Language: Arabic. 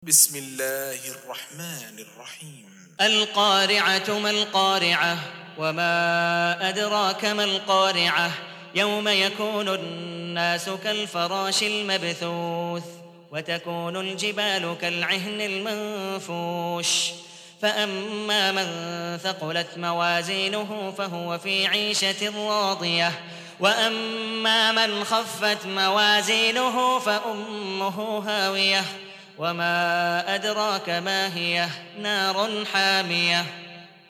بسم الله الرحمن الرحيم. القارعة ما القارعة وما أدراك ما القارعة يوم يكون الناس كالفراش المبثوث وتكون الجبال كالعهن المنفوش فأما من ثقلت موازينه فهو في عيشة راضية وأما من خفت موازينه فأمه هاوية وما أدراك ما هي نار حامية